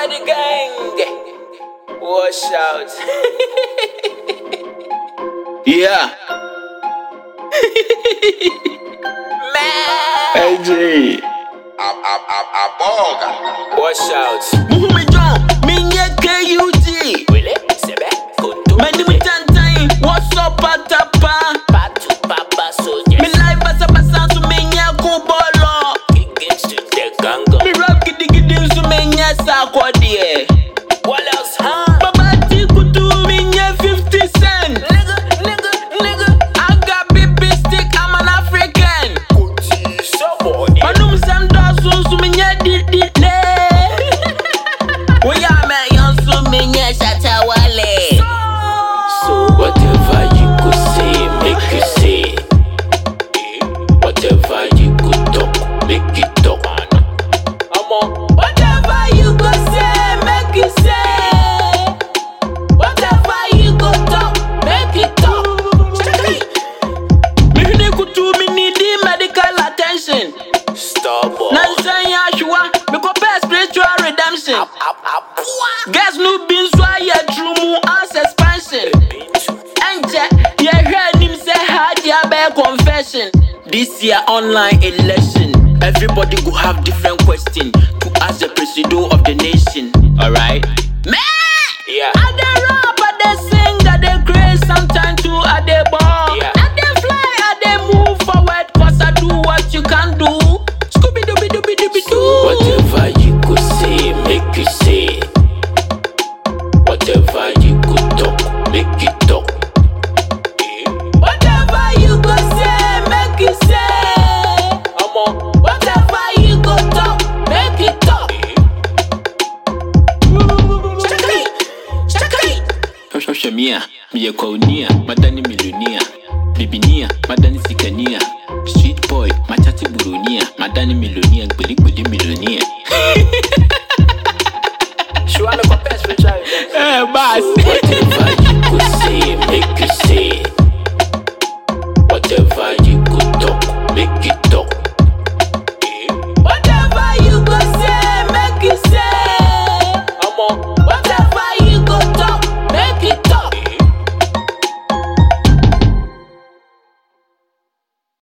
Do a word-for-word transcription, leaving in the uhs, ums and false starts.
Party gang, wash out. Yeah. Man, A J. wash out. Muhume John, Minye K U G. Wile, sebe, kutu. Mani mutantain, what's up atapa? Patu papa soldiers. Me life basa basa su menye kubolo. Kickings to the gango. Me rap gidi gidi su menye sa kodie. What else, huh? Babati kutu minye fifty cent. Nigga, nigga, nigga. I got big big stick, I'm an African. Kuti somebody. Manum sem dosu su menye didi le. Oya me yon su menye shata wale. So whatever you could say, make you say. Whatever you could talk, make it talk. I'm on. Whatever you go say, make you say. Whatever you go talk, make it talk. Me hune kutu me need the medical attention. Stop. Nansan ya shua, me go pay spiritual redemption. Up, up, up. Guess no been swa ya true mu as expansion. Enche, ye heard him say hard ya bear confession. This year online election, everybody go have different question to ask the president of the nation. Alright? Man! Yeah. I dey rap, I dey sing, I dey craze, sometimes too I dey ball. Yeah. I dey fly, I dey move forward, cause I do what you can do. Scooby dooby dooby dooby doo. Whatever you could say, make you say. Whatever you could talk, make it talk. Whatever you go say, make you say. I'm on. Whatever you go talk, make it talk. Shosho mia, miye kaunia, madani milunia. Bibinia, madani sikania. Street boy, machati burunia. Madani milunia, gbili gbili milunia. She want me compare spiritual. Eh, boss. Whatever